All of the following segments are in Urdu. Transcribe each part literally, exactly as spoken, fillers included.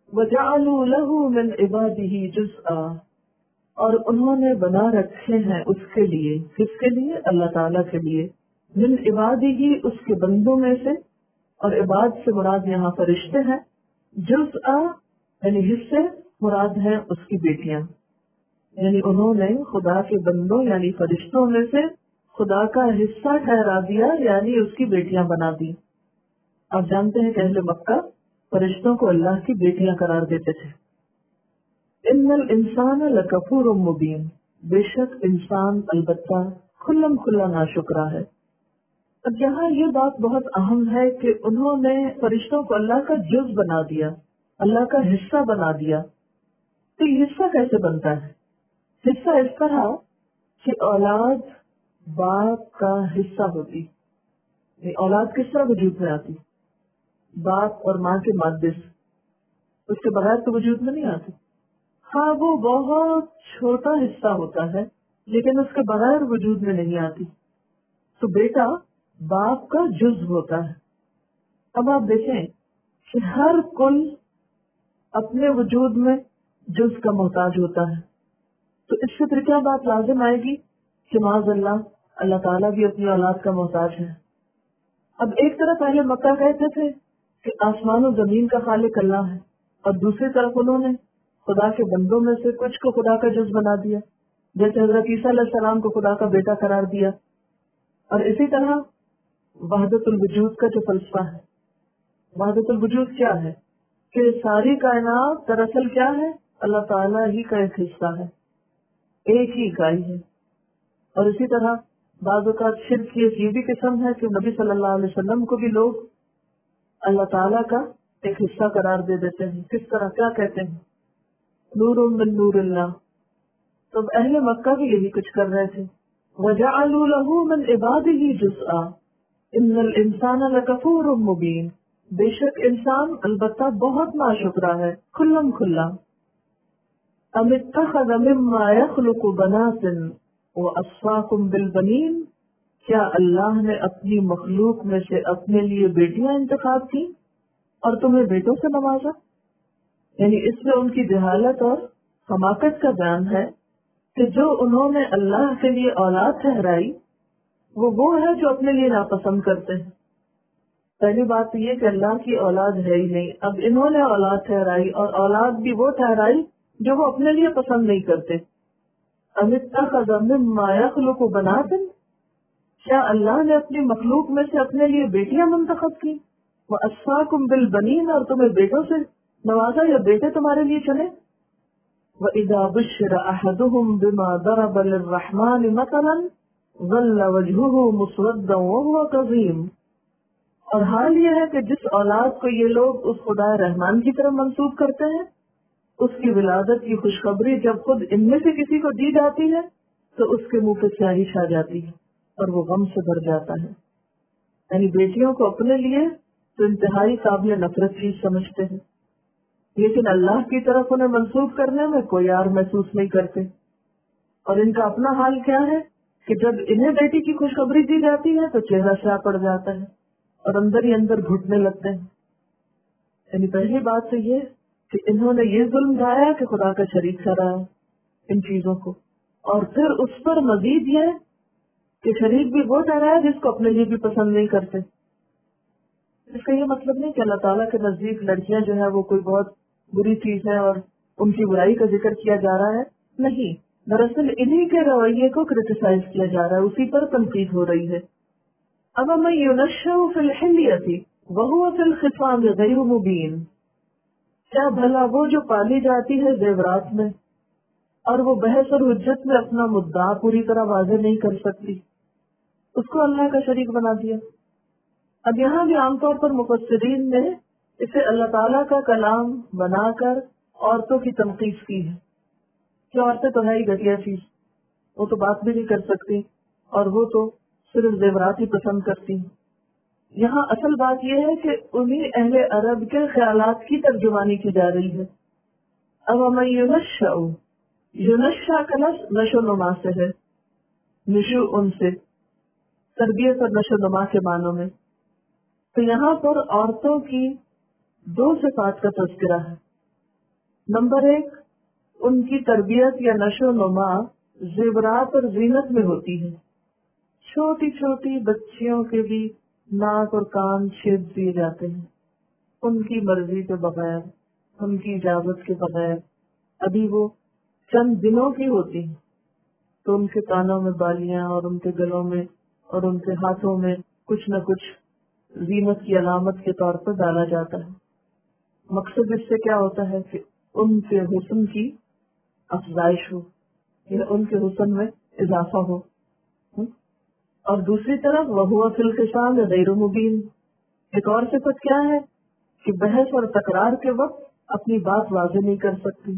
وَجَعَلُوا لَهُ مِنْ عِبَادِهِ جُزْءًا، اور انہوں نے بنا رکھے ہیں اس کے لیے، کس کے لیے؟ اللہ تعالیٰ کے لیے، من عبادہ، اس کے بندوں میں سے، اور عباد سے مراد یہاں فرشتے ہیں، جزءا یعنی حصے، مراد ہیں اس کی بیٹیاں، یعنی انہوں نے خدا کے بندوں یعنی فرشتوں میں سے خدا کا حصہ ٹھہرا دیا، یعنی اس کی بیٹیاں بنا دی۔ آپ جانتے ہیں کہ اہل مکہ فرشتوں کو اللہ کی بیٹیاں قرار دیتے تھے۔ ان الانسان لکفور مبین، بے شک انسان البتہ کھلم کھلا ناشکرا ہے۔ اب یہاں یہ بات بہت اہم ہے کہ انہوں نے فرشتوں کو اللہ کا جز بنا دیا، اللہ کا حصہ بنا دیا۔ تو یہ حصہ کیسے بنتا ہے؟ حصہ اس طرح کہ اولاد باپ کا حصہ ہوتی، یہ اولاد کس طرح وجود میں آتی؟ باپ اور ماں کے مادے سے، اس کے بغیر تو وجود میں نہیں آتی۔ ہاں وہ بہت چھوٹا حصہ ہوتا ہے لیکن اس کے بغیر وجود میں نہیں آتی۔ تو بیٹا باپ کا جز ہوتا ہے۔ اب آپ دیکھیں کہ ہر کل اپنے وجود میں جز کا محتاج ہوتا ہے، تو اس سے پھر کیا بات لازم آئے گی کہ معاذ اللہ اللہ تعالیٰ بھی اپنی اولاد کا محتاج ہے۔ اب ایک طرف پہلے مکہ کہتے تھے کہ آسمان و زمین کا خالق اللہ ہے، اور دوسری طرف انہوں نے خدا کے بندوں میں سے کچھ کو خدا کا جز بنا دیا، جیسے حضرت عیسیٰ علیہ السلام کو خدا کا بیٹا قرار دیا۔ اور اسی طرح وحدت الوجود کا جو فلسفہ ہے، وحدت الوجود کیا ہے؟ کہ ساری کائنات دراصل کیا ہے؟ اللہ تعالیٰ ہی کا ایک حصہ ہے، ایک ہی اکائی ہے۔ اور اسی طرح بعض اوقات شرک کی ایک یہ بھی قسم ہے کہ نبی صلی اللہ علیہ وسلم کو بھی لوگ اللہ تعالیٰ کا ایک حصہ قرار دے دیتے ہیں۔ کس طرح؟ کیا کہتے ہیں؟ نور من نور اللہ۔ تو اہل مکہ بھی یہی کچھ کر رہے تھے۔ وَجَعَلُوا لَهُ مِنْ عِبَادِهِ جُزْءًا إِنَّ الْإِنسَانَ لَكَفُورٌ مُبِينٌ، بے شک انسان البتہ بہت ناشکرا ہے، کھلم کھلا۔ أَمِ اتَّخَذَ مِمَّا يَخْلُقُ بَنَاتٍ وَأَصْفَاكُمْ بِالْبَنِينَ، کیا اللہ نے اپنی مخلوق میں سے اپنے لیے بیٹیاں انتخاب کی اور تمہیں بیٹوں سے نوازا؟ یعنی اس میں ان کی جہالت اور حماقت کا بیان ہے کہ جو انہوں نے اللہ کے لیے اولاد ٹھہرائی وہ وہ ہے جو اپنے لیے ناپسند کرتے ہیں۔ پہلی بات یہ کہ اللہ کی اولاد ہے ہی نہیں، اب انہوں نے اولاد ٹھہرائی اور اولاد بھی وہ ٹھہرائی جو وہ اپنے لیے پسند نہیں کرتے۔ أَمِ اتَّخَذَ مِمَّا يَخْلُقُ بَنَاتٍ، کیا اللہ نے اپنی مخلوق میں سے اپنے لیے بیٹیاں منتخب کی؟ وَأَصْفَاكُمْ بِالْبَنِينَ، اور تمہیں بیٹوں سے نوازا یا بیٹے تمہارے لیے چنے۔ وَإِذَا بُشِّرَ أَحَدُهُمْ بِمَا ضَرَبَ لِلرَّحْمَنِ مَثَلًا ظَلَّ وَجْهُهُ مُسْوَدًّا وَهُوَ كَظِيمٌ، اور حال یہ ہے کہ جس اولاد کو یہ لوگ اس خدا رحمان کی طرف منسوب کرتے ہیں، اس کی ولادت کی خوشخبری جب خود ان میں سے کسی کو دی جاتی ہے تو اس کے منہ پہ سیاہی چھا جاتی ہے اور وہ غم سے بھر جاتا ہے۔ یعنی بیٹیوں کو اپنے لیے تو انتہائی قابل نفرت چیز سمجھتے ہیں، لیکن اللہ کی طرف انہیں منسوب کرنے میں کوئی یار محسوس نہیں کرتے۔ اور ان کا اپنا حال کیا ہے کہ جب انہیں بیٹی کی خوشخبری دی جاتی ہے تو چہرہ سیاہ پڑ جاتا ہے اور اندر ہی اندر گھٹنے لگتے ہیں۔ یعنی پہلی بات تو یہ کہ انہوں نے یہ ظلم ڈھایا کہ خدا کا شریک ٹھہرایا ان چیزوں کو، اور پھر اس پر مزید یہ کہ شریک بھی وہ ٹھہرایا جس کو اپنے لیے بھی پسند نہیں کرتے۔ اس کا یہ مطلب نہیں کہ اللہ تعالیٰ کے نزدیک لڑکیاں جو ہے وہ کوئی بہت بری چیز ہے اور ان کی برائی کا ذکر کیا جا رہا ہے، نہیں، دراصل انہی کے رویے کو کرٹیسائز کیا جا رہا ہے، اسی پر تنقید ہو رہی ہے۔ اب من ينشأ في الحلیۃ وهو في الخصام غیر مبین، کیا بھلا وہ جو پالی جاتی ہے زیورات میں اور وہ بحث اور حجت میں اپنا مدعا پوری طرح واضح نہیں کر سکتی، اس کو اللہ کا شریک بنا دیا۔ اب یہاں بھی عام طور پر مفسرین نے اسے اللہ تعالیٰ کا کلام بنا کر عورتوں کی تنقید کی ہے کہ عورتیں تو ہے ہی گھٹیا چیز، وہ تو بات بھی نہیں کر سکتی اور وہ تو صرف زیورات ہی پسند کرتی ہیں۔ یہاں اصل بات یہ ہے کہ انہی اہل عرب کے خیالات کی ترجمانی کی جا رہی ہے۔ اب من یونشأ، یونشأ کا لفظ نشو نما سے ہے، نشو ان سے، تربیت اور نشو نما کے معنوں میں۔ تو یہاں پر عورتوں کی دو صفات کا تذکرہ ہے۔ نمبر ایک، ان کی تربیت یا نشو و نما زیورات اور زینت میں ہوتی ہے. چھوٹی چھوٹی بچیوں کے بھی ناک اور کان چھید دیے جاتے ہیں ان کی مرضی کے بغیر، ان کی اجازت کے بغیر. ابھی وہ چند دنوں کی ہوتی ہیں تو ان کے کانوں میں بالیاں اور ان کے گلوں میں اور ان کے ہاتھوں میں کچھ نہ کچھ زینت کی علامت کے طور پر ڈالا جاتا ہے. مقصد اس سے کیا ہوتا ہے کہ ان کے حسن کی افزائش ہو یا ان کے حسن میں اضافہ ہو. اور دوسری طرف وہو فی الخصام غیر مبین، ایک اور صفت کیا ہے کہ بحث اور تکرار کے وقت اپنی بات واضح نہیں کر سکتی،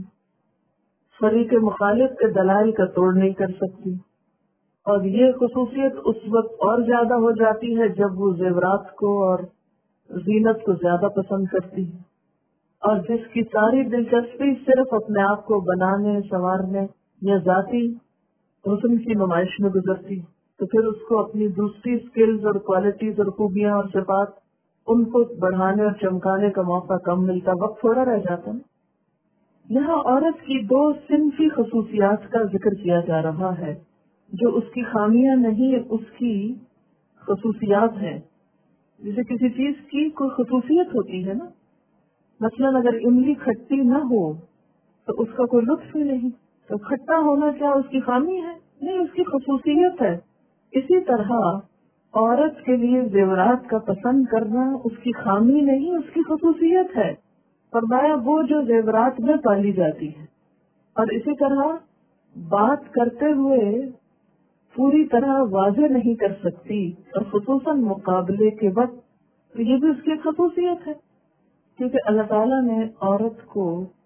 فریق مخالف کے دلائل کا توڑ نہیں کر سکتی. اور یہ خصوصیت اس وقت اور زیادہ ہو جاتی ہے جب وہ زیورات کو اور زینت کو زیادہ پسند کرتی ہے، اور جس کی ساری دلچسپی صرف اپنے آپ کو بنانے سنوارنے یا ذاتی حسن کی نمائش میں گزرتی، تو پھر اس کو اپنی دوسری سکلز اور کوالٹیز اور خوبیاں اور صفات ان کو بڑھانے اور چمکانے کا موقع کم ملتا، وقت تھوڑا رہ جاتا. یہاں عورت کی دو صنفی خصوصیات کا ذکر کیا جا رہا ہے جو اس کی خامیاں نہیں، اس کی خصوصیات ہیں. جیسے کسی چیز کی کوئی خصوصیت ہوتی ہے نا، مثلاً اگر املی کھٹی نہ ہو تو اس کا کوئی لطف ہی نہیں. تو کھٹا ہونا کیا اس کی خامی ہے؟ نہیں، اس کی خصوصیت ہے. اسی طرح عورت کے لیے زیورات کا پسند کرنا اس کی خامی نہیں، اس کی خصوصیت ہے. فرمایا وہ جو زیورات میں پالی جاتی ہے. اور اسی طرح بات کرتے ہوئے پوری طرح واضح نہیں کر سکتی، اور خصوصاً مقابلے کے وقت، تو یہ بھی اس کی خصوصیت ہے. کیونکہ اللہ تعالیٰ نے عورت کو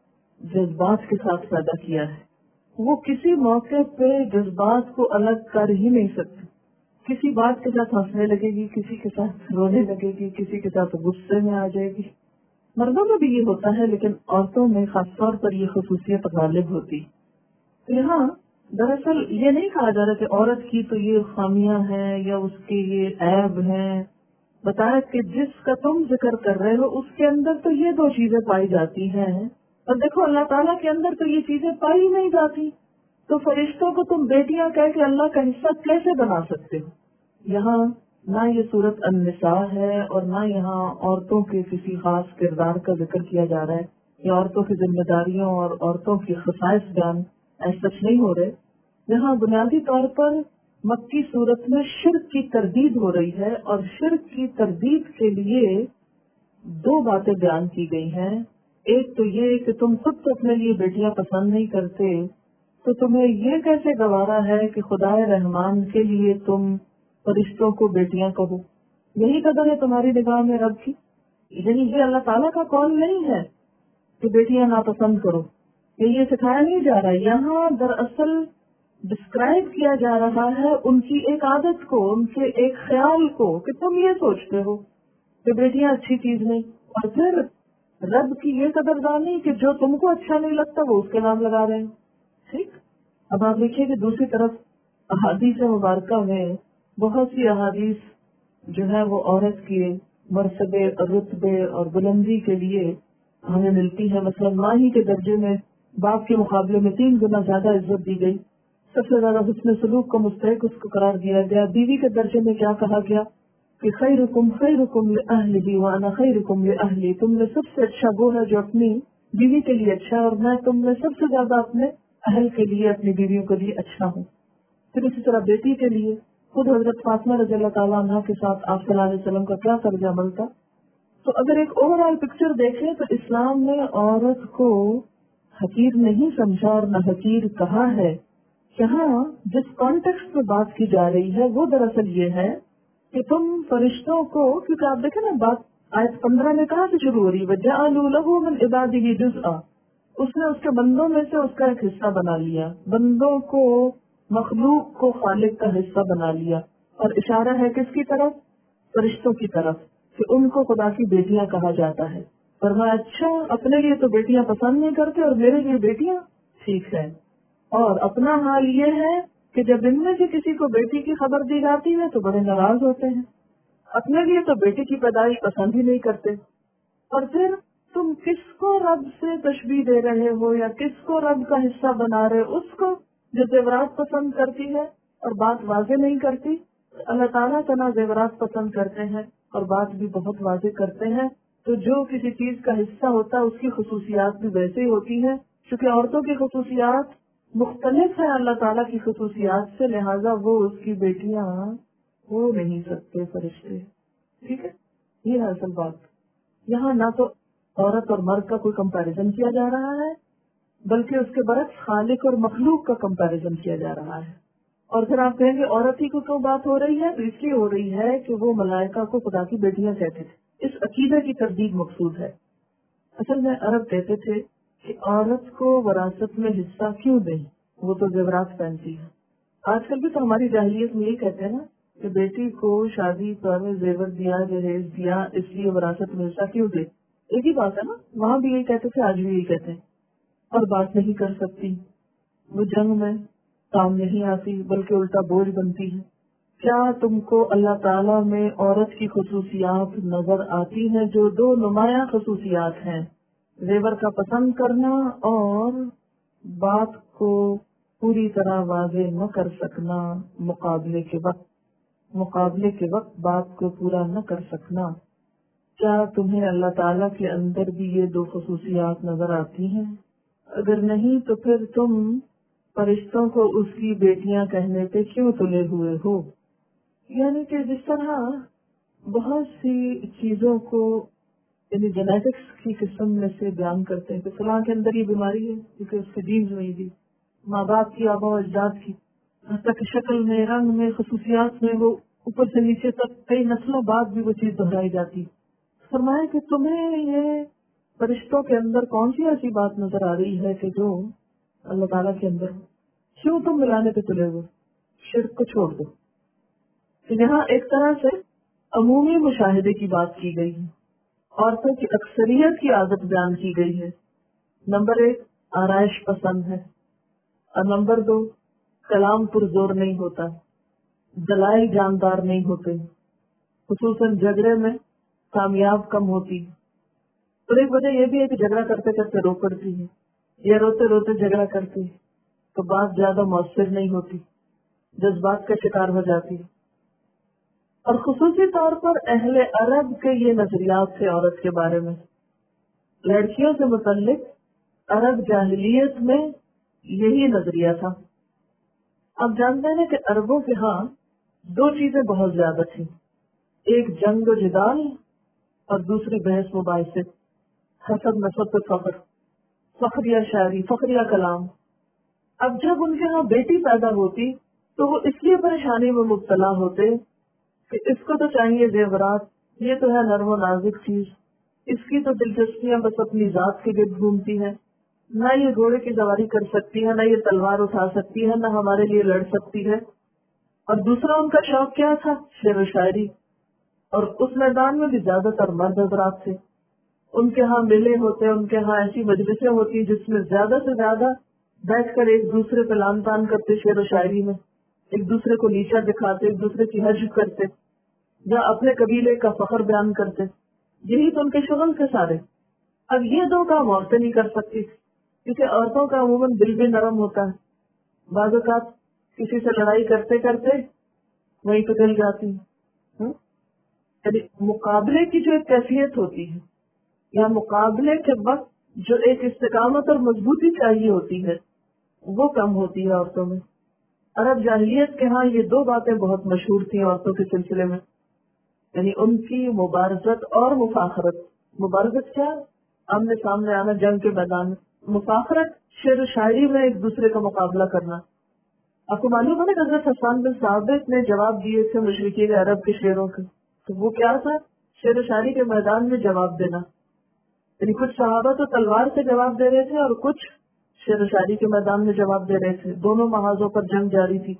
جذبات کے ساتھ پیدا کیا ہے. وہ کسی موقع پہ جذبات کو الگ کر ہی نہیں سکتی. کسی بات کے ساتھ ہنسنے لگے گی، کسی کے ساتھ رونے لگے گی، کسی کے ساتھ غصے میں آ جائے گی. مردوں میں بھی یہ ہوتا ہے لیکن عورتوں میں خاص طور پر یہ خصوصیت غالب ہوتی. تو یہاں دراصل یہ نہیں کہا جا رہا کہ عورت کی تو یہ خامیاں ہیں یا اس کے یہ عیب ہیں. بتایا کہ جس کا تم ذکر کر رہے ہو اس کے اندر تو یہ دو چیزیں پائی جاتی ہیں، اور دیکھو اللہ تعالیٰ کے اندر تو یہ چیزیں پائی نہیں جاتی. تو فرشتوں کو تم بیٹیاں کہہ کے اللہ کا حصہ کیسے بنا سکتے ہو؟ یہاں نہ یہ صورت النساء ہے اور نہ یہاں عورتوں کے کسی خاص کردار کا ذکر کیا جا رہا ہے یا عورتوں کی ذمہ داریوں اور عورتوں کی خصائص بیان ایسا نہیں ہو رہے. یہاں بنیادی طور پر مکی صورت میں شرک کی تردید ہو رہی ہے، اور شرک کی تردید کے لیے دو باتیں بیان کی گئی ہیں. ایک تو یہ کہ تم خود تو اپنے لیے بیٹیاں پسند نہیں کرتے، تو تمہیں یہ کیسے گوارا ہے کہ خدا رحمان کے لیے تم فرشتوں کو بیٹیاں کہو؟ یہی قدر ہے تمہاری نگاہ میں رب کی. یعنی یہ اللہ تعالیٰ کا قول نہیں ہے کہ بیٹیاں ناپسند کرو، کہ یہ سکھایا نہیں جا رہا. یہاں دراصل ڈسکرائب کیا جا رہا ہے ان کی ایک عادت کو، ان کے ایک خیال کو کہ تم یہ سوچتے ہو کہ بیٹیاں اچھی چیز نہیں، اور پھر رب کی یہ قدردانی کہ جو تم کو اچھا نہیں لگتا وہ اس کے نام لگا رہے ہیں. ٹھیک. اب آپ دیکھیے کہ دوسری طرف احادیث مبارکہ میں بہت سی احادیث جو ہے وہ عورت کے مرتبے اور رتبے اور بلندی کے لیے ہمیں ملتی ہے. مثلا ماں ہی کے درجے میں باپ کے مقابلے میں تین گنا زیادہ عزت دی گئی، سب سے زیادہ حسن سلوک کا مستحق اس کو قرار دیا گیا. بیوی کے درجے میں کیا کہا گیا کہ خیرکم خیرکم لأہلہ وانا خیرکم لأہلی، تم میں سب سے اچھا وہ ہے جو اپنی بیوی کے لیے اچھا ہے، اور میں تم میں سب سے زیادہ اپنے اہل کے لیے، اپنی بیویوں کے لیے اچھا ہوں. پھر اسی طرح بیٹی کے لیے خود حضرت فاطمہ رضی اللہ تعالیٰ عنہ کے ساتھ آپ صلی اللہ علیہ وسلم کا کیا طرز عمل تھا. تو اگر ایک اوور آل پکچر دیکھیں تو اسلام نے عورت کو حقیر نہیں سمجھا اور نہ حقیر کہا ہے. یہاں جس کانٹیکسٹ میں بات کی جا رہی ہے وہ دراصل یہ ہے کہ تم فرشتوں کو، کیونکہ آپ دیکھیں نا بات آیت پندرہ میں کہاں سے شروع ہو رہی ہے، وَجَعَلُوا لَهُ مِنْ عِبَادِهِ جُزْءًا، اس نے اس کے بندوں میں سے اس کا ایک حصہ بنا لیا، بندوں کو، مخلوق کو خالق کا حصہ بنا لیا. اور اشارہ ہے کس کی طرف؟ فرشتوں کی طرف، کہ ان کو خدا کی بیٹیاں کہا جاتا ہے. فرمایا اچھا اپنے لیے تو بیٹیاں پسند نہیں کرتے اور میرے لیے بیٹیاں ٹھیک ہے. اور اپنا حال یہ ہے کہ جب ان میں سے کسی کو بیٹی کی خبر دی جاتی ہے تو بڑے ناراض ہوتے ہیں، اپنے لیے تو بیٹی کی پیدائش پسند ہی نہیں کرتے. اور پھر تم کس کو رب سے تشبیہ دے رہے ہو یا کس کو رب کا حصہ بنا رہے ہو؟ اس کو جو زیورات پسند کرتی ہے اور بات واضح نہیں کرتی. اللہ تعالیٰ تنا زیورات پسند کرتے ہیں اور بات بھی بہت واضح کرتے ہیں. تو جو کسی چیز کا حصہ ہوتا ہے اس کی خصوصیات بھی ویسے ہی ہوتی ہیں، کیونکہ عورتوں کی خصوصیات مختلف ہیں اللہ تعالیٰ کی خصوصیات سے، لہٰذا وہ اس کی بیٹیاں ہو نہیں سکتے فرشتے. ٹھیک ہے، یہ ہے اصل بات. یہاں نہ تو عورت اور مرد کا کوئی کمپیریزن کیا جا رہا ہے، بلکہ اس کے برعکس خالق اور مخلوق کا کمپیریزن کیا جا رہا ہے. اور پھر آپ کہیں گے عورت ہی کو کیوں بات ہو رہی ہے؟ تو اس لیے ہو رہی ہے کہ وہ ملائکہ کو خدا کی بیٹیاں کہتے تھے. اس عقیدے کی تردید مقصود ہے. اصل میں عرب کہتے تھے کہ عورت کو وراثت میں حصہ کیوں دیں، وہ تو زیورات پہنتی ہے. آج کل بھی تو ہماری جاہلیت میں یہی کہتے ہیں نا کہ بیٹی کو شادی پر زیور دیا، جہیز دیا، اس لیے وراثت میں حصہ کیوں دے. ایک ہی بات ہے نا، وہاں بھی یہی کہتے تھے، آج بھی یہی کہتے ہیں. اور بات نہیں کر سکتی، وہ جنگ میں کام نہیں آتی بلکہ الٹا بوجھ بنتی ہے. کیا تم کو اللہ تعالیٰ میں عورت کی خصوصیات نظر آتی ہیں جو دو نمایاں خصوصیات ہیں، زیور کا پسند کرنا اور بات کو پوری طرح واضح نہ کر سکنا، مقابلے کے وقت مقابلے کے وقت بات کو پورا نہ کر سکنا؟ کیا تمہیں اللہ تعالیٰ کے اندر بھی یہ دو خصوصیات نظر آتی ہیں؟ اگر نہیں تو پھر تم فرشتوں کو اس کی بیٹیاں کہنے پہ کیوں تلے ہوئے ہو؟ یعنی کہ جس طرح بہت سی چیزوں کو یعنی جینیٹکس کی قسم میں سے بیان کرتے ہیں کہ فلاں کے اندر یہ بیماری ہے کیونکہ اس کے جینز میں دی، ماں باپ کی، آبا و اجداد کی، حتیٰ کہ شکل میں، رنگ میں، خصوصیات میں، وہ اوپر سے نیچے تک کئی نسلوں بعد بھی وہ چیز دہرائی جاتی. فرمایا کہ تمہیں یہ فرشتوں کے اندر کون سی ایسی بات نظر آ رہی ہے کہ جو اللہ تعالیٰ کے اندر، کیوں تم ملانے پہ تلے ہوئے؟ شرک کو چھوڑ دو. یہاں ایک طرح سے عمومی مشاہدے کی بات کی گئی ہے، عورتوں کی اکثریت کی عادت بیان کی گئی ہے. نمبر ایک، آرائش پسند ہے، اور نمبر دو، کلام پرزور نہیں ہوتا، دلائل جاندار نہیں ہوتے، خصوصاً جھگڑے میں کامیاب کم ہوتی. اور ایک وجہ یہ بھی ہے کہ جھگڑا کرتے کرتے رو پڑتی ہے یا روتے روتے جھگڑا کرتی ہے تو بات زیادہ مؤثر نہیں ہوتی، جذبات کا شکار ہو جاتی ہے. اور خصوصی طور پر اہل عرب کے یہ نظریات تھے عورت کے بارے میں. لڑکیوں سے متعلق عرب جاہلیت میں یہی نظریہ تھا. اب جانتے ہیں کہ عربوں کے ہاں دو چیزیں بہت زیادہ تھیں، ایک جنگ و جدال اور دوسری بحث مباحثے، حسد نسب فخر، فخریہ شاعری، فخریہ کلام. اب جب ان کے ہاں بیٹی پیدا ہوتی تو وہ اس لیے پریشانی میں مبتلا ہوتے کہ اس کو تو چاہیے زیورات، یہ تو ہے نرم و نازک چیز، اس کی تو دلچسپیاں بس اپنی ذات کے گرد گھومتی ہیں، نہ یہ گھوڑے کی سواری کر سکتی ہے، نہ یہ تلوار اٹھا سکتی ہے، نہ ہمارے لیے لڑ سکتی ہے. اور دوسرا ان کا شوق کیا تھا؟ شعر و شاعری. اور اس میدان میں بھی زیادہ تر مرد حضرات تھے. ان کے ہاں میلے ہوتے، ان کے ہاں ایسی مجلسیں ہوتی جس میں زیادہ سے زیادہ بیٹھ کر ایک دوسرے پہ لان تان کرتے، شعر و شاعری میں ایک دوسرے کو نیچا دکھاتے، ایک دوسرے کی حج کرتے یا اپنے قبیلے کا فخر بیان کرتے. یہی تو ان کے شغل تھے سارے. اب یہ دو کام عورتیں نہیں کر سکتی کیونکہ عورتوں کا عموماً دل بھی نرم ہوتا ہے، بعض اوقات کسی سے لڑائی کرتے کرتے وہیں پہ گل جاتی ہے. یعنی مقابلے کی جو ایک کیفیت ہوتی ہے یا مقابلے کے وقت جو ایک استقامت اور مضبوطی چاہیے ہوتی ہے وہ کم ہوتی ہے عورتوں میں. عرب جاہلیت کے ہاں یہ دو باتیں بہت مشہور تھیں عورتوں کے سلسلے میں، یعنی ان کی مبارزت اور مفاخرت. مبارزت کیا؟ آمنے سامنے آنا جنگ کے میدان میں. مفاخرت شعر و شاعری میں ایک دوسرے کا مقابلہ کرنا. آپ کو معلوم ہے نا حضرت حسان بن ثابت نے جواب دیے تھے مشرکین عرب کے شعروں کے، تو وہ کیا تھا؟ شعر و شاعری کے میدان میں جواب دینا. یعنی کچھ صحابہ تو تلوار سے جواب دے رہے تھے اور کچھ شعر و شاعری کے میدان میں جواب دے رہے تھے. دونوں محاذوں پر جنگ جاری تھی.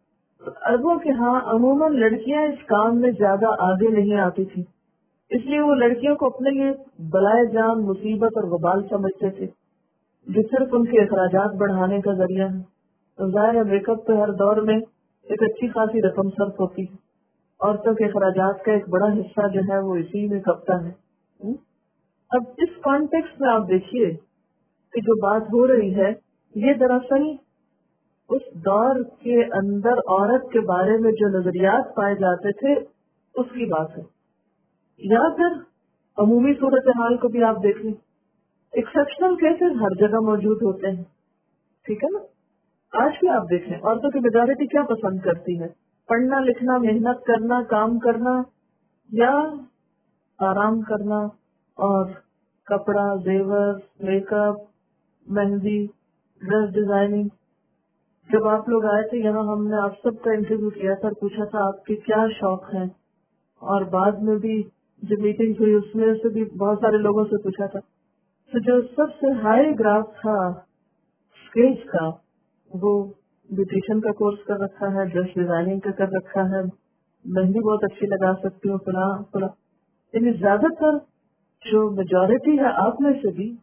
عربوں کے ہاں عموماً لڑکیاں اس کام میں زیادہ آگے نہیں آتی تھی، اس لیے وہ لڑکیوں کو اپنے لیے بلائے جان، مصیبت اور وبال سمجھتے تھے جو صرف ان کے اخراجات بڑھانے کا ذریعہ ہے. تو ظاہر ہے میک اپ تو ہر دور میں ایک اچھی خاصی رقم صرف ہوتی ہے، عورتوں کے اخراجات کا ایک بڑا حصہ جو ہے وہ اسی میں کھپتا ہے. اب اس کانٹیکسٹ میں آپ دیکھیے کہ جو بات ہو رہی ہے یہ دراصل اس دور کے اندر عورت کے بارے میں جو نظریات پائے جاتے تھے اس کی بات ہے، یا پھر عمومی صورتحال کو بھی آپ دیکھ لیں. ایکسیپشنل کیسز ہر جگہ موجود ہوتے ہیں، ٹھیک ہے نا. آج بھی آپ دیکھیں عورتوں کی میجورٹی کیا پسند کرتی ہے، پڑھنا لکھنا، محنت کرنا، کام کرنا، یا آرام کرنا اور کپڑا، زیور، میک اپ، مہندی، ڈریس ڈیزائننگ. جب آپ لوگ آئے تھے یہاں ہم نے آپ سب کا انٹرویو کیا تھا، پوچھا تھا آپ کے کیا شوق ہیں، اور بعد میں بھی جو میٹنگ ہوئی اس میں سے بھی بہت سارے لوگوں سے پوچھا تھا. تو جو سب سے ہائی گراف تھا اسکیج کا وہ بیوٹیشین کا کورس کر رکھا ہے، ڈریس ڈیزائننگ کا کر رکھا ہے، مہندی بہت اچھی لگا سکتی ہوں، فلاں فلاں. یعنی زیادہ تر جو میجورٹی ہے آپ میں سے بھی،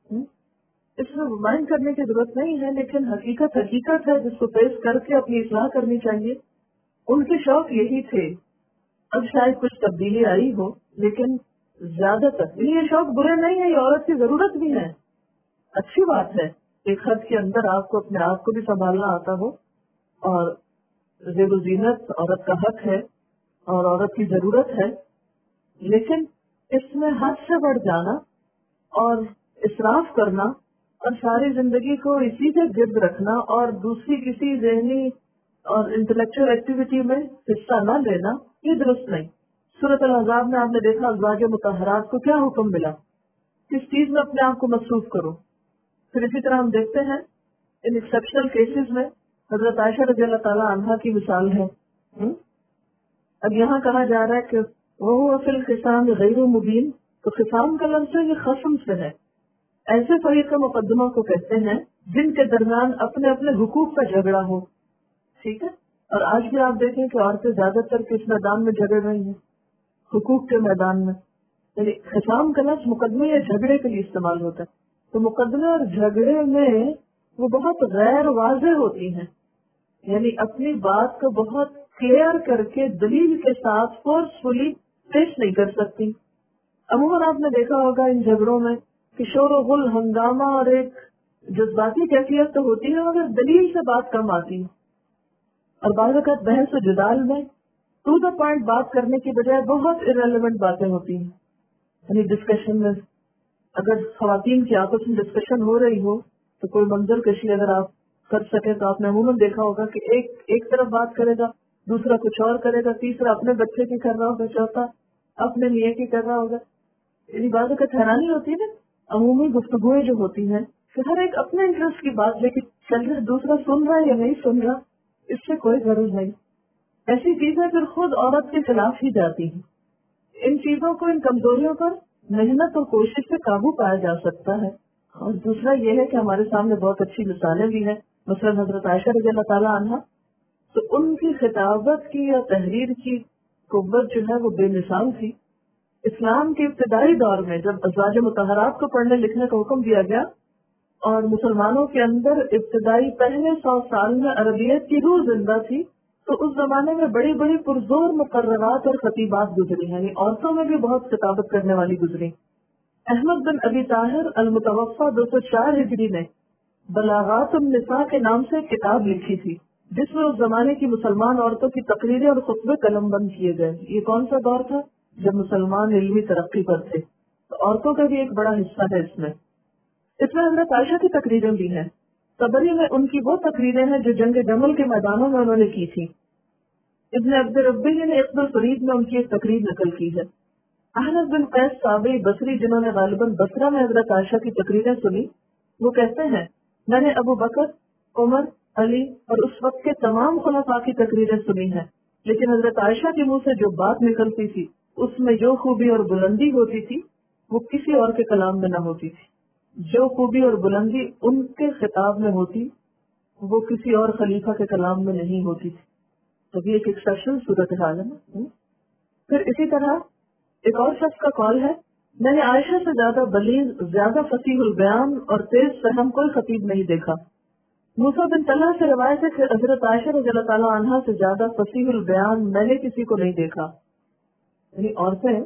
اس میں مائنڈ کرنے کی ضرورت نہیں ہے، لیکن حقیقت حقیقت ہے جس کو پیش کر کے اپنی اصلاح کرنی چاہیے. ان کے شوق یہی تھے. اب شاید کچھ تبدیلی آئی ہو لیکن زیادہ تر یہ شوق برے نہیں ہے، یہ عورت کی ضرورت بھی ہے. اچھی بات ہے ایک حد کے اندر آپ کو اپنے آپ کو بھی سنبھالنا آتا ہو، اور زیب و زینت عورت کا حق ہے اور عورت کی ضرورت ہے، لیکن اس میں حد سے بڑھ جانا اور اسراف کرنا اور ساری زندگی کو اسی سے گرد رکھنا اور دوسری کسی ذہنی اور انٹلیکچوئل ایکٹیویٹی میں حصہ نہ لینا یہ درست نہیں. سورۃ الاحزاب میں آپ نے دیکھا ازواج مطہرات کو کیا حکم ملا، کس چیز میں اپنے آپ کو مصروف کرو. پھر اسی طرح ہم دیکھتے ہیں ان ایکسیپشنل کیسز میں حضرت عائشہ رضی اللہ تعالیٰ عنہا کی مثال ہے. اب یہاں کہا جا رہا ہے کہ وہ فی الخصام غیر مبین، تو خصام کا لفظ ہے یہ خصم سے ہے. ایسے فریق مقدمہ کو کہتے ہیں جن کے درمیان اپنے اپنے حقوق کا جھگڑا ہو. ٹھیک ہے. اور آج بھی آپ دیکھیں کہ عورتیں زیادہ تر کس میدان میں جھگڑ رہی ہیں، حقوق کے میدان میں. یعنی خصام کا لفظ مقدمے یا جھگڑے کے لیے استعمال ہوتا ہے. تو مقدمے اور جھگڑے میں وہ بہت غیر واضح ہوتی ہیں، یعنی اپنی بات کو بہت کلیئر کر کے دلیل کے ساتھ فورسفلی پیش نہیں کر سکتی. عموماً آپ نے دیکھا ہوگا ان جھگڑوں میں کہ شور و غل، ہنگامہ اور ایک جذباتی کیفیت تو ہوتی ہے مگر دلیل سے بات کم آتی ہے. اور بعض اوقات بحث و جدال میں ٹو دا پوائنٹ بات کرنے کی بجائے بہت ارریلیونٹ باتیں ہوتی ہیں. یعنی ڈسکشن میں اگر خواتین کی آپس میں ڈسکشن ہو رہی ہو تو کوئی منظر کشی اگر آپ کر سکیں تو آپ نے عموماً دیکھا ہوگا کہ ایک ایک طرف بات کرے گا، دوسرا کچھ اور کرے گا، تیسرا اپنے بچے کی کر رہا ہوگا، چوتھا اپنے لیے کی کر رہا ہوگا. یعنی بعض اوقات حیرانی ہوتی ہے نا عمومی گفتگویں جو ہوتی ہیں کہ ہر ایک اپنے انٹرسٹ کی بات لے کے چل رہا، دوسرا سن رہا ہے یا نہیں سن رہا اس سے کوئی غرض نہیں. ایسی چیزیں پھر خود عورت کے خلاف ہی جاتی ہیں. ان چیزوں کو، ان کمزوریوں پر محنت اور کوشش سے قابو پایا جا سکتا ہے. اور دوسرا یہ ہے کہ ہمارے سامنے بہت اچھی مثالیں بھی ہیں، مثلاً حضرت عائشہ رضی اللہ تعالیٰ عنہا. تو ان کی خطابت کی یا تحریر کی قوت جو ہے وہ بے مثال تھی. اسلام کے ابتدائی دور میں جب ازواج مطہرات کو پڑھنے لکھنے کا حکم دیا گیا اور مسلمانوں کے اندر ابتدائی پہلے سو سال میں عربیت کی روح زندہ تھی، تو اس زمانے میں بڑی بڑی پرزور مقررات اور خطیبات گزری ہیں. یعنی عورتوں میں بھی بہت خطابت کرنے والی گزری. احمد بن ابی طاہر المتوفا دو سو چار ہجری نے بلاغات النساء کے نام سے ایک کتاب لکھی تھی جس میں اس زمانے کی مسلمان عورتوں کی تقریریں اور خطبے قلم بند کیے گئے. یہ کون سا دور تھا؟ جب مسلمان علمی ترقی پر تھے. تو عورتوں کا بھی ایک بڑا حصہ ہے اس میں. اس میں حضرت عائشہ کی تقریریں بھی ہیں. طبری میں ان کی وہ تقریریں ہیں جو جنگ جمل کے میدانوں میں انہوں نے کی تھی. ابن عبد ربی نے اقد الفرید میں ان کی ایک تقریر نقل کی ہے. احنف بن قیس صابئی بصری جنہوں نے غالباً بصرہ میں حضرت عائشہ کی تقریریں سنی، وہ کہتے ہیں میں نے ابو بکر، عمر، علی اور اس وقت کے تمام خلفاء کی تقریریں سنی ہیں، لیکن حضرت عائشہ کے منہ سے جو بات نکلتی تھی اس میں جو خوبی اور بلندی ہوتی تھی وہ کسی اور کے کلام میں نہ ہوتی تھی. جو خوبی اور بلندی ان کے خطاب میں ہوتی وہ کسی اور خلیفہ کے کلام میں نہیں ہوتی تھی. تو یہ ایک ایکسپشنل صورتحال ہے. پھر اسی طرح ایک اور شخص کا قول ہے میں نے عائشہ سے زیادہ بلیغ، زیادہ فصیح البیان اور تیز فہم کوئی خطیب نہیں دیکھا. موسیٰ بن طلحہ سے روایت ہے کہ حضرت عائشہ رضی اللہ تعالیٰ عنہا سے زیادہ فصیح البیان میں نے کسی کو نہیں دیکھا. یعنی عورتیں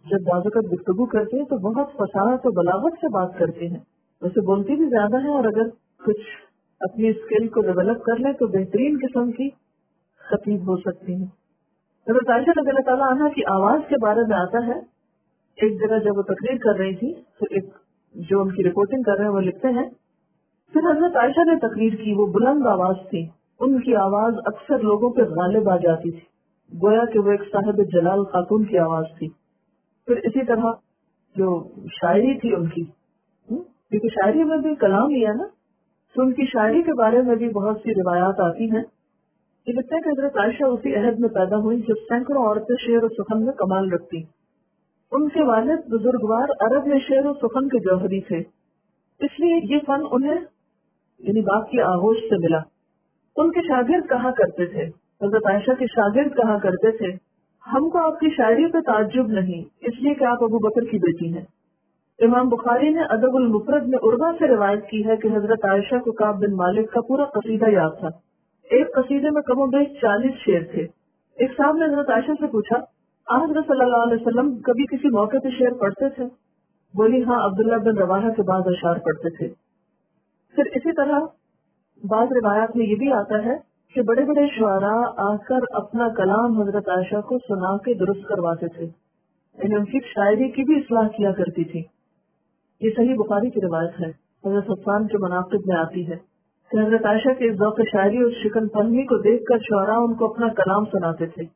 جب بعض اوقات گفتگو کرتے ہیں تو بہت فصاحت و بلاغت سے بات کرتے ہیں، ویسے بولتی بھی زیادہ ہے، اور اگر کچھ اپنی اسکل کو ڈیولپ کر لیں تو بہترین قسم کی خطیب ہو سکتی ہیں۔ حضرت عائشہ رضی اللہ تعالیٰ عنہ کی آواز کے بارے میں آتا ہے، ایک جگہ جب وہ تقریر کر رہی تھی تو ایک جو ان کی رپورٹنگ کر رہے ہیں وہ لکھتے ہیں، پھر حضرت عائشہ نے تقریر کی، وہ بلند آواز تھی، ان کی آواز اکثر لوگوں پہ غالب آ جاتی تھی، گویا کہ وہ ایک صاحب جلال خاتون کی آواز تھی۔ پھر اسی طرح جو شاعری تھی ان کی، کیونکہ شاعری میں بھی کلام ہی ہے نا، تو ان کی شاعری کے بارے میں بھی بہت سی روایات آتی ہیں۔ یہ لگتا ہے کہ حضرت عائشہ اسی عہد میں پیدا ہوئی جب سینکڑوں عورتیں شعر و سخن میں کمال رکھتی۔ ان کے والد بزرگوار عرب میں شعر و سخن کے جوہری تھے، اس لیے یہ فن انہیں یعنی بات کی آغوش سے ملا۔ ان کے شاگرد کہا کرتے تھے، حضرت عائشہ کے شاگرد کہا کرتے تھے، ہم کو آپ کی شاعری پہ تعجب نہیں، اس لیے کہ آپ ابو بکر کی بیٹی ہیں۔ امام بخاری نے ادب المفرد میں عروہ سے روایت کی ہے کہ حضرت عائشہ کو کعب بن مالک کا پورا قصیدہ یاد تھا، ایک قصیدے میں کم و بیش چالیس شعر تھے۔ ایک صاحب نے حضرت عائشہ سے پوچھا، آپ حضرت صلی اللہ علیہ وسلم کبھی کسی موقع پہ شعر پڑھتے تھے؟ بولی ہاں، عبداللہ بن رواحہ کے بعد اشعار پڑھتے تھے۔ پھر اسی طرح بعض روایات میں یہ بھی آتا ہے کہ بڑے بڑے شعراء آ کر اپنا کلام حضرت عائشہ کو سنا کے درست کرواتے تھے، یعنی ان کی شاعری کی بھی اصلاح کیا کرتی تھی۔ یہ صحیح بخاری کی روایت ہے، حضرت حسان کے مناقب میں آتی ہے کہ حضرت عائشہ کے اس ذوق شاعری اور شکن فہمی کو دیکھ کر شعراء ان کو اپنا کلام سناتے تھے۔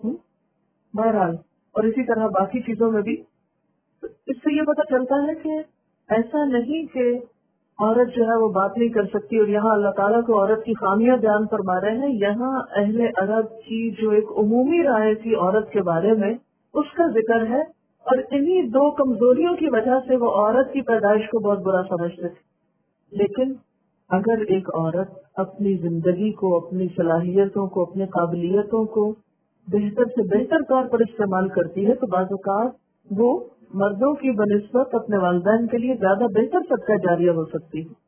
بہرحال اور اسی طرح باقی چیزوں میں بھی اس سے یہ پتہ چلتا ہے کہ ایسا نہیں کہ عورت جو ہے وہ بات نہیں کر سکتی، اور یہاں اللہ تعالیٰ کو عورت کی خامیاں بیان فرما رہے ہیں۔ یہاں اہل عرب کی جو ایک عمومی رائے تھی عورت کے بارے میں، اس کا ذکر ہے، اور انہی دو کمزوریوں کی وجہ سے وہ عورت کی پیدائش کو بہت برا سمجھتے تھے۔ لیکن اگر ایک عورت اپنی زندگی کو، اپنی صلاحیتوں کو، اپنی قابلیتوں کو بہتر سے بہتر طور پر استعمال کرتی ہے تو بعض اوقات وہ مردوں کی بنسبت اپنے والدین کے لیے زیادہ بہتر صدقہ جاریہ ہو سکتی ہے۔